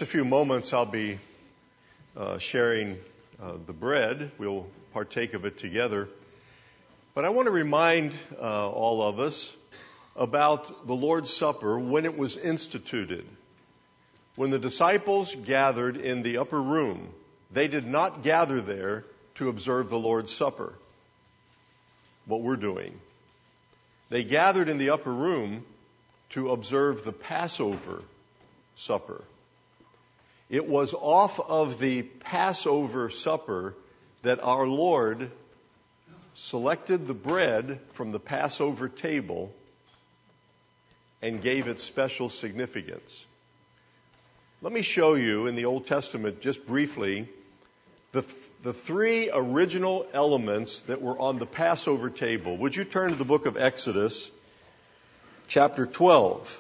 a few moments, I'll be sharing the bread. We'll partake of it together. But I want to remind all of us about the Lord's Supper when it was instituted. When the disciples gathered in the upper room, they did not gather there to observe the Lord's Supper, what we're doing. They gathered in the upper room to observe the Passover supper. It was off of the Passover supper that our Lord selected the bread from the Passover table and gave it special significance. Let me show you in the Old Testament, just briefly, the three original elements that were on the Passover table. Would you turn to the book of Exodus, chapter 12?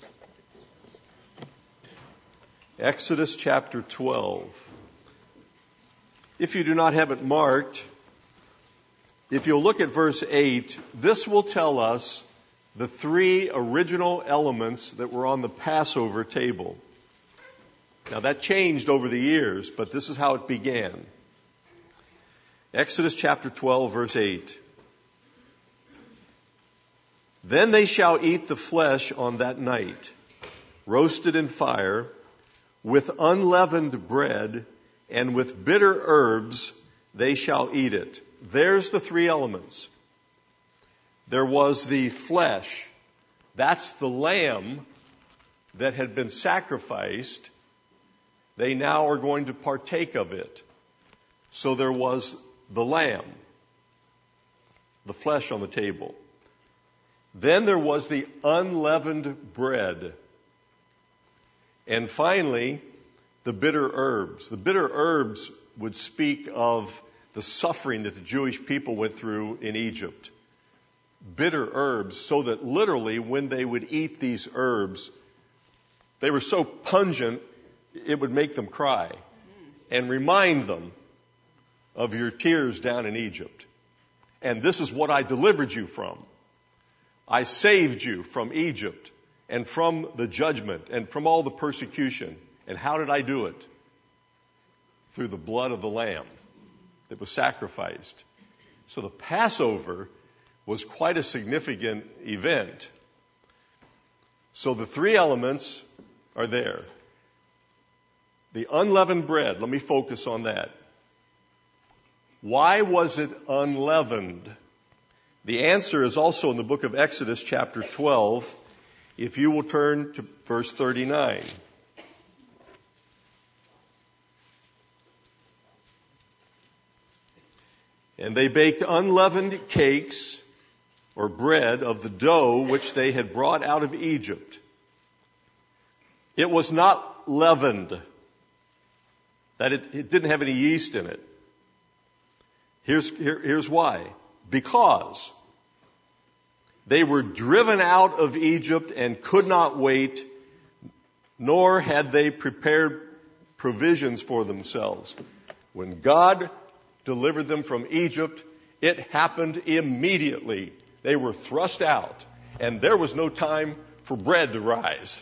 Exodus chapter 12. If you do not have it marked, if you'll look at verse 8, this will tell us the three original elements that were on the Passover table. Now that changed over the years, but this is how it began. Exodus chapter 12, verse 8. Then they shall eat the flesh on that night, roasted in fire, with unleavened bread, and with bitter herbs they shall eat it. There's the three elements. There was the flesh. That's the lamb that had been sacrificed. They now are going to partake of it. So there was the lamb, the flesh on the table. Then there was the unleavened bread. And finally, the bitter herbs. The bitter herbs would speak of the suffering that the Jewish people went through in Egypt. Bitter herbs, so that literally when they would eat these herbs, they were so pungent, it would make them cry and remind them of your tears down in Egypt. And this is what I delivered you from. I saved you from Egypt and from the judgment and from all the persecution. And how did I do it? Through the blood of the lamb that was sacrificed. So the Passover was quite a significant event. So the three elements are there. The unleavened bread, let me focus on that. Why was it unleavened? The answer is also in the book of Exodus chapter 12, if you will turn to verse 39. And they baked unleavened cakes or bread of the dough which they had brought out of Egypt. It was not leavened. That it didn't have any yeast in it. Here's why. Because they were driven out of Egypt and could not wait, nor had they prepared provisions for themselves. When God delivered them from Egypt, it happened immediately. They were thrust out, and there was no time for bread to rise.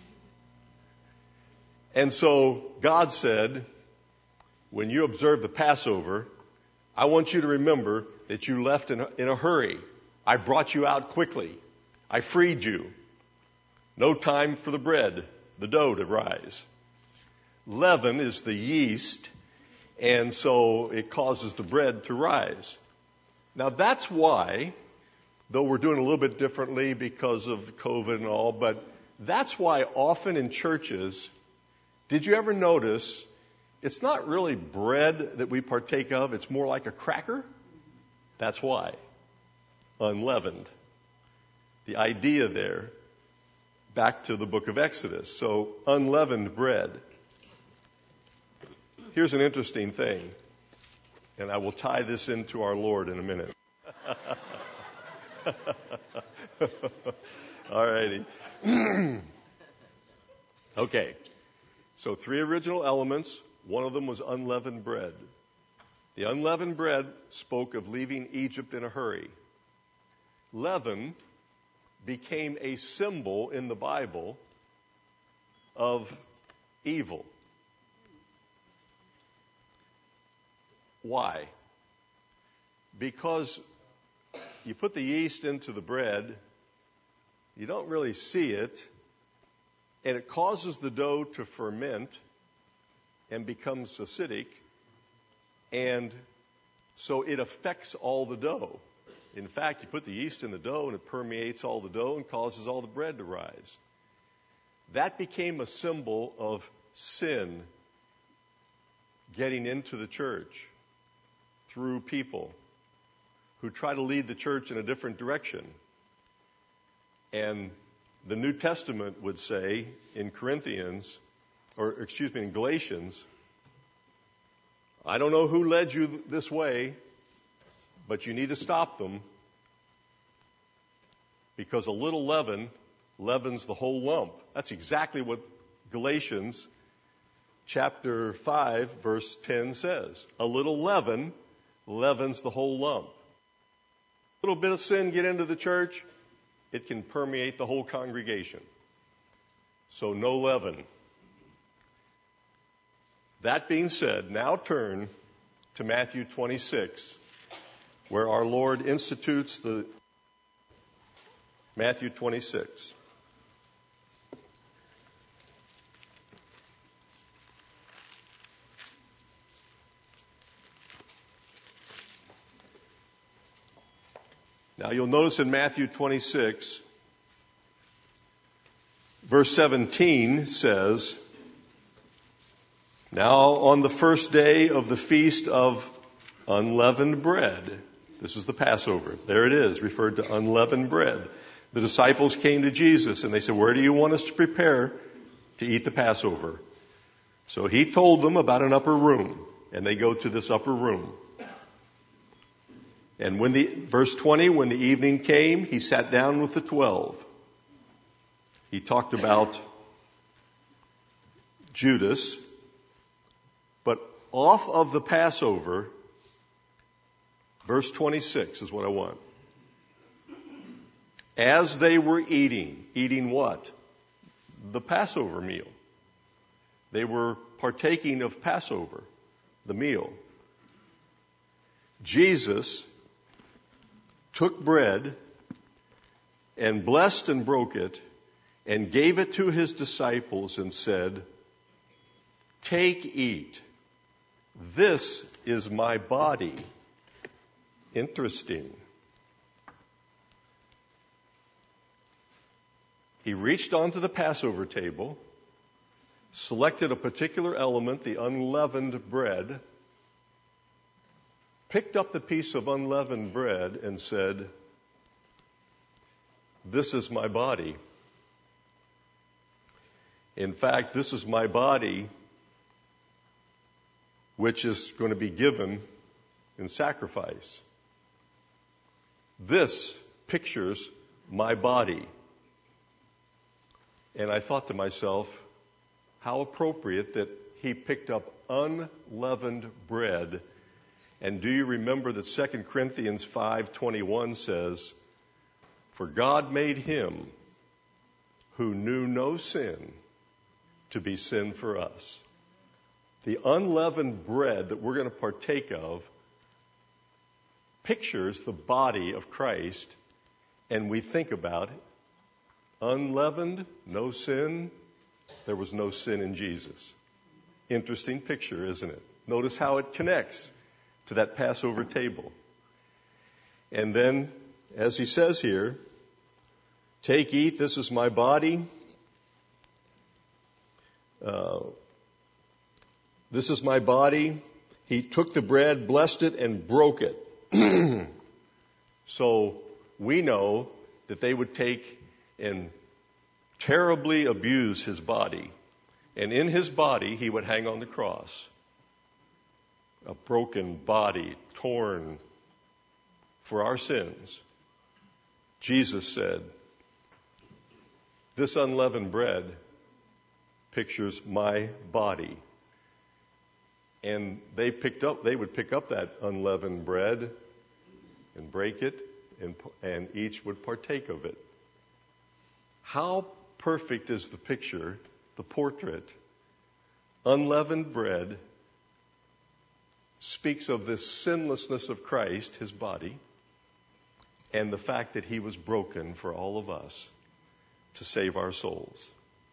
And so God said, when you observe the Passover, I want you to remember that you left in a hurry. I brought you out quickly. I freed you. No time for the bread, the dough to rise. Leaven is the yeast, and so it causes the bread to rise. Now that's why, though we're doing a little bit differently because of COVID and all, but that's why often in churches, did you ever notice, it's not really bread that we partake of, it's more like a cracker? That's why. Unleavened. The idea there, back to the book of Exodus. So, unleavened bread. Here's an interesting thing, and I will tie this into our Lord in a minute. All righty. Okay. So, three original elements. One of them was unleavened bread. The unleavened bread spoke of leaving Egypt in a hurry. Leaven became a symbol in the Bible of evil. Why? Because you put the yeast into the bread, you don't really see it, and it causes the dough to ferment and becomes acidic, and so it affects all the dough. In fact, you put the yeast in the dough and it permeates all the dough and causes all the bread to rise. That became a symbol of sin getting into the church through people who try to lead the church in a different direction. And the New Testament would say in in Galatians, I don't know who led you this way, but you need to stop them, because a little leaven leavens the whole lump. That's exactly what Galatians chapter 5, verse 10 says. A little leaven leavens the whole lump. A little bit of sin get into the church, it can permeate the whole congregation. So no leaven. That being said, now turn to Matthew 26, where our Lord institutes the Matthew 26. Now you'll notice in Matthew 26, verse 17 says, now on the first day of the feast of unleavened bread, this is the Passover. There it is, referred to unleavened bread. The disciples came to Jesus and they said, where do you want us to prepare to eat the Passover? So he told them about an upper room, and they go to this upper room. And verse 20, when the evening came, he sat down with the 12. He talked about Judas, but off of the Passover, verse 26 is what I want. As they were eating what? The Passover meal. They were partaking of Passover, the meal. Jesus took bread and blessed and broke it and gave it to his disciples and said, take, eat. This is my body. Interesting. He reached onto the Passover table, selected a particular element, the unleavened bread, picked up the piece of unleavened bread and said, this is my body. In fact, this is my body, which is going to be given in sacrifice. This pictures my body. And I thought to myself, how appropriate that he picked up unleavened bread. And do you remember that 2 Corinthians 5:21 says, for God made him who knew no sin to be sin for us. The unleavened bread that we're going to partake of pictures the body of Christ, and we think about it. Unleavened, no sin. There was no sin in Jesus. Interesting picture, isn't it? Notice how it connects to that Passover table. And then, as he says here, take, eat, this is my body. This is my body. He took the bread, blessed it, and broke it. So we know that they would take and terribly abuse his body. And in his body, he would hang on the cross. A broken body, torn for our sins. Jesus said, this unleavened bread pictures my body. And they would pick up that unleavened bread and break it, and each would partake of it. How perfect is the picture, the portrait unleavened bread speaks of this sinlessness of Christ, his body, and the fact that he was broken for all of us to save our souls.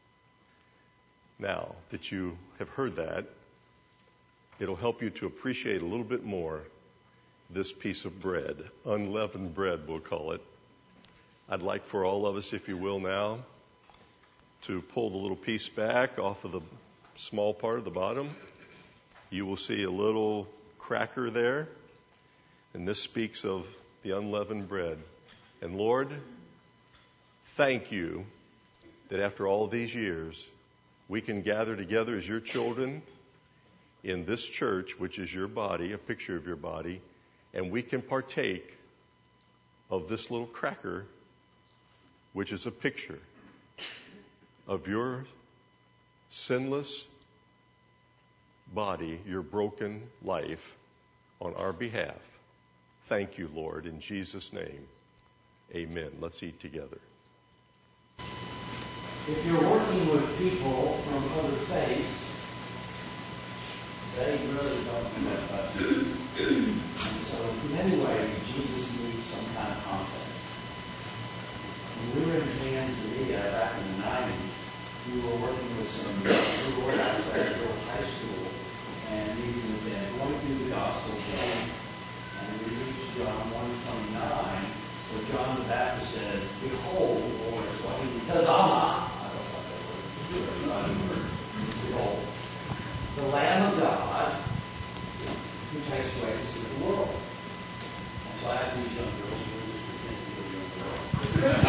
Now that you have heard that, it'll help you to appreciate a little bit more this piece of bread, unleavened bread, we'll call it. I'd like for all of us, if you will now, to pull the little piece back off of the small part of the bottom. You will see a little cracker there, and this speaks of the unleavened bread. And Lord, thank you that after all these years, we can gather together as your children in this church, which is your body, a picture of your body, and we can partake of this little cracker, which is a picture of your sinless body, your broken life on our behalf. Thank you, Lord, in Jesus' name. Amen. Let's eat together. If you're working with people from other faiths, they really don't know about Jesus. And so in many ways, Jesus needs some kind of context. When we were in Tanzania back in the 90s, we were working with some who were at Fairfield High School and meeting with them, going through the Gospel of John. And we reached John 1:29, where John the Baptist says, "Behold," or Tazama, I don't know that word, it's not a word, behold, the Lamb of God who takes away the sin of the world. And so I asked these young girls, who were just pretending to be young girls,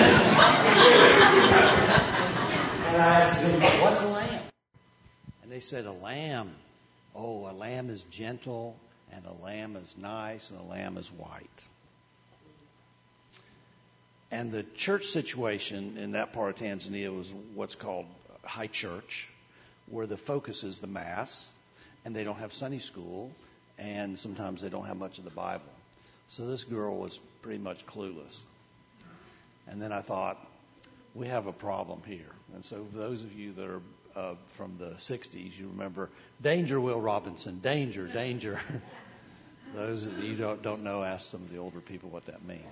and I asked them, "What's a lamb?" And they said, "A lamb. Oh, a lamb is gentle, and a lamb is nice, and a lamb is white." And the church situation in that part of Tanzania was what's called high church, where the focus is the Mass, and they don't have Sunday school, and sometimes they don't have much of the Bible. So this girl was pretty much clueless. And then I thought, we have a problem here. And so for those of you that are from the 60s, you remember, danger, Will Robinson, danger, danger. Those of you who don't know, ask some of the older people what that means.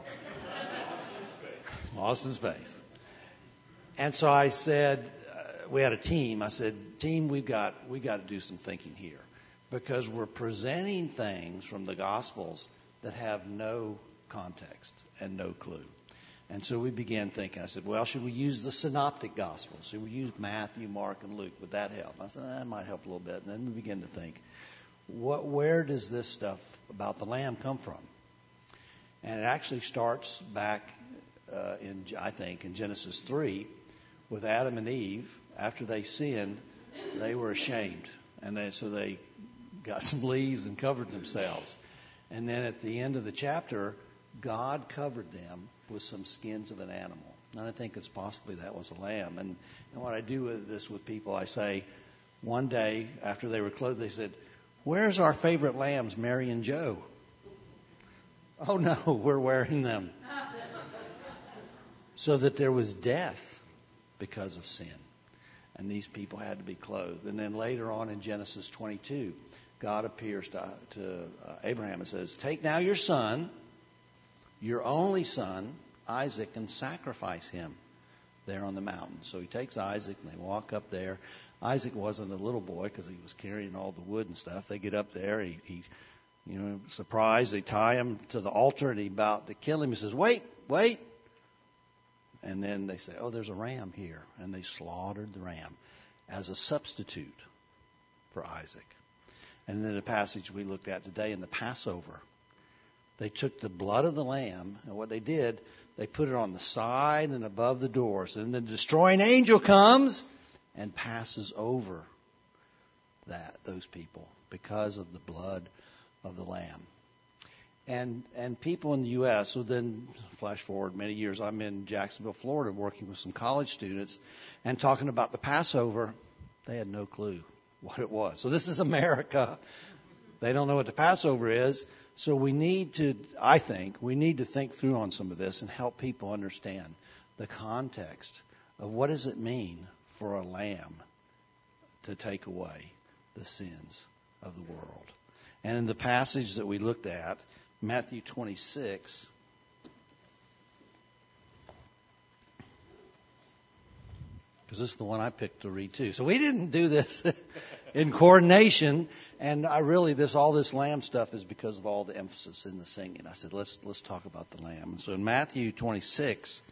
Lost in space. And so I said, we had a team. I said, "Team, we got to do some thinking here, because we're presenting things from the Gospels that have no context and no clue." And so we began thinking. I said, "Well, should we use the Synoptic Gospels? Should we use Matthew, Mark, and Luke? Would that help?" I said, "That might help a little bit." And then we began to think, where does this stuff about the Lamb come from? And it actually starts back in Genesis 3 with Adam and Eve. After they sinned, they were ashamed, and so they got some leaves and covered themselves. And then at the end of the chapter, God covered them with some skins of an animal. And I think it's possibly that was a lamb. And what I do with this with people, I say, one day after they were clothed, they said, "Where's our favorite lambs, Mary and Joe?" "Oh no, we're wearing them." So that there was death because of sin. And these people had to be clothed. And then later on in Genesis 22, God appears to Abraham and says, "Take now your son, your only son, Isaac, and sacrifice him there on the mountain." So he takes Isaac, and they walk up there. Isaac wasn't a little boy because he was carrying all the wood and stuff. They get up there. He surprised. They tie him to the altar, and he's about to kill him. He says, "Wait. And then they say, "Oh, there's a ram here." And they slaughtered the ram as a substitute for Isaac. And then the passage we looked at today in the Passover, they took the blood of the lamb, and what they did, they put it on the side and above the doors. And the destroying angel comes and passes over those people because of the blood of the lamb. And people in the U.S., so then flash forward many years, I'm in Jacksonville, Florida, working with some college students and talking about the Passover. They had no clue what it was. So this is America. They don't know what the Passover is. So we need to think through on some of this and help people understand the context of what does it mean for a lamb to take away the sins of the world. And in the passage that we looked at, Matthew 26, because this is the one I picked to read too. So we didn't do this in coordination, and all this lamb stuff is because of all the emphasis in the singing. I said, let's talk about the lamb. So in Matthew 26,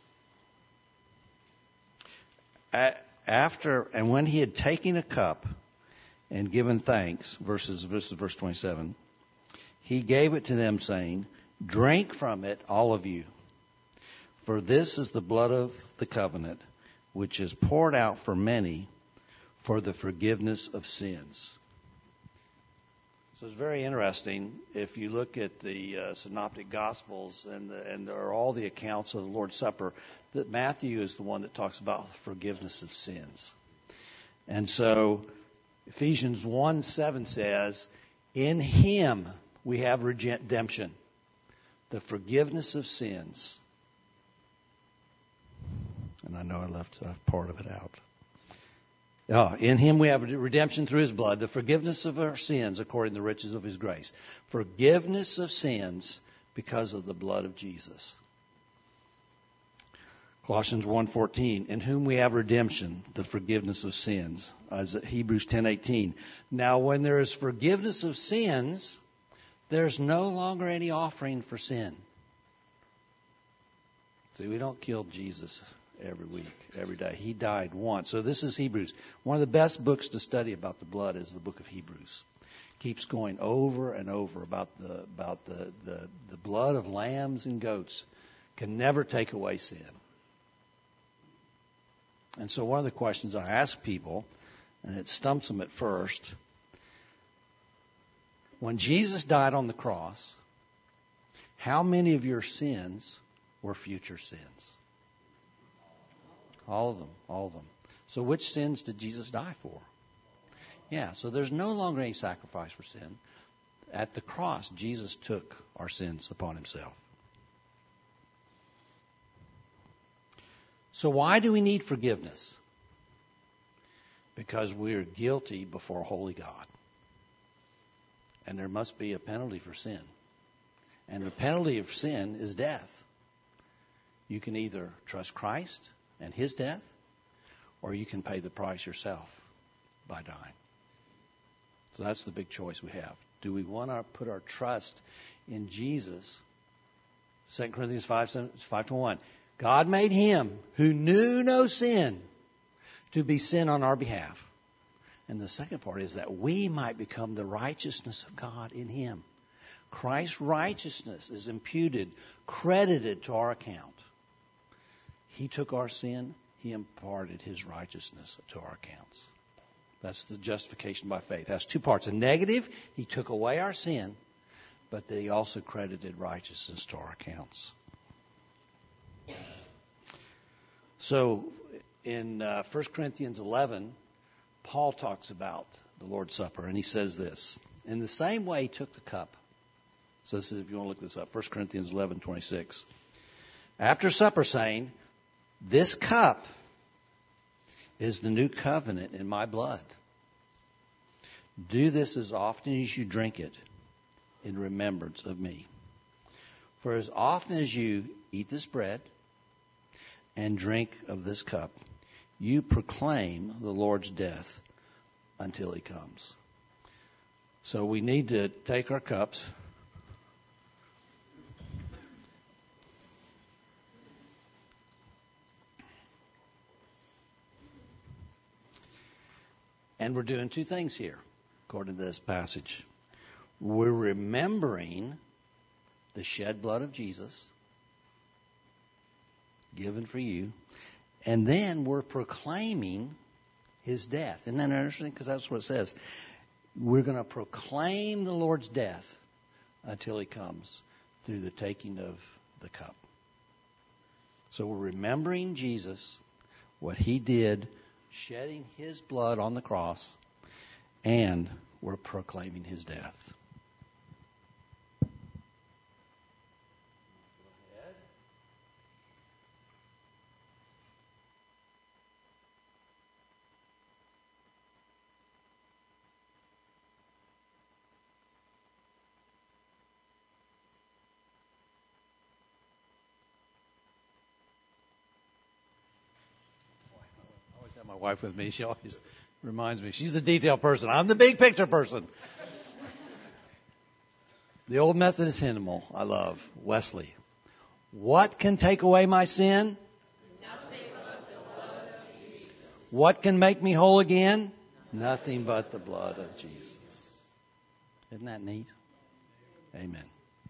when he had taken a cup and given thanks, verse 27, he gave it to them, saying, "Drink from it, all of you, for this is the blood of the covenant, which is poured out for many for the forgiveness of sins." So it's very interesting if you look at the Synoptic Gospels and all the accounts of the Lord's Supper, that Matthew is the one that talks about forgiveness of sins. And so Ephesians 1:7 says, "In him we have redemption, the forgiveness of sins." And I know I left part of it out. In him we have redemption through his blood, the forgiveness of our sins according to the riches of his grace. Forgiveness of sins because of the blood of Jesus. Colossians 1:14, "In whom we have redemption, the forgiveness of sins." Hebrews 10:18. Now when there is forgiveness of sins, there's no longer any offering for sin. See, we don't kill Jesus every week, every day. He died once. So this is Hebrews. One of the best books to study about the blood is the book of Hebrews. Keeps going over and over about the blood of lambs and goats can never take away sin. And so one of the questions I ask people, and it stumps them at first, when Jesus died on the cross, how many of your sins were future sins? All of them. So which sins did Jesus die for? Yeah, so there's no longer any sacrifice for sin. At the cross, Jesus took our sins upon himself. So why do we need forgiveness? Because we are guilty before a holy God. And there must be a penalty for sin. And the penalty of sin is death. You can either trust Christ and his death, or you can pay the price yourself by dying. So that's the big choice we have. Do we want to put our trust in Jesus? 2 Corinthians 5:1. God made him who knew no sin to be sin on our behalf. And the second part is that we might become the righteousness of God in him. Christ's righteousness is imputed, credited to our account. He took our sin. He imparted his righteousness to our accounts. That's the justification by faith. It has two parts. A negative, he took away our sin, but that he also credited righteousness to our accounts. So in 1 Corinthians 11, Paul talks about the Lord's Supper, and he says this. In the same way he took the cup. So this is, if you want to look this up, 1 Corinthians 11:26. After supper, saying, "This cup is the new covenant in my blood. Do this as often as you drink it in remembrance of me. For as often as you eat this bread and drink of this cup, you proclaim the Lord's death until he comes." So we need to take our cups, and we're doing two things here, according to this passage. We're remembering the shed blood of Jesus, given for you, and then we're proclaiming his death. Isn't that interesting? Because that's what it says. We're going to proclaim the Lord's death until he comes through the taking of the cup. So we're remembering Jesus, what he did, shedding his blood on the cross, and we're proclaiming his death. my wife with me. She always reminds me. She's the detail person. I'm the big picture person. The old Methodist hymnal I love, Wesley. What can take away my sin? Nothing but the blood of Jesus. What can make me whole again? Nothing but the blood of Jesus. Isn't that neat? Amen.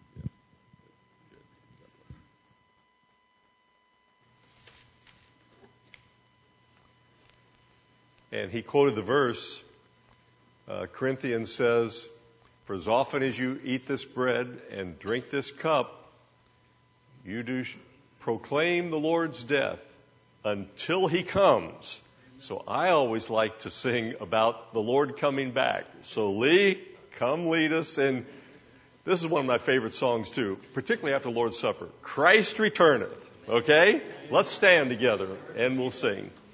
And he quoted the verse, Corinthians says, for as often as you eat this bread and drink this cup, you do proclaim the Lord's death until he comes. So I always like to sing about the Lord coming back. So Lee, come lead us. And this is one of my favorite songs too, particularly after Lord's Supper. Christ returneth. Okay? Let's stand together and we'll sing.